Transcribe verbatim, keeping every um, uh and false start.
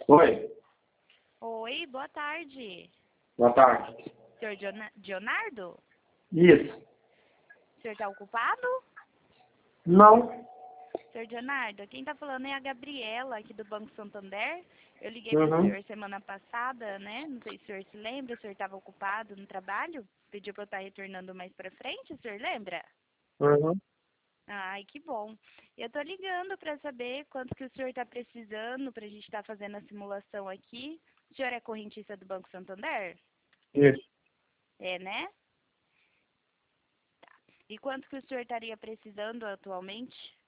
Oi, Oi, boa tarde. boa tarde. Senhor Diona- Leonardo? Isso. O senhor está ocupado? Não. Senhor Leonardo, quem está falando é a Gabriela, aqui do Banco Santander. Eu liguei para o Uhum. senhor semana passada, né? Não sei se o senhor se lembra, o senhor estava ocupado no trabalho. Pediu para eu estar retornando mais para frente, o senhor lembra? Uhum. Ai, que bom. Eu tô ligando para saber quanto que o senhor está precisando para a gente estar fazendo a simulação aqui. O senhor é correntista do Banco Santander? Isso. É, né? E quanto que o senhor estaria precisando atualmente?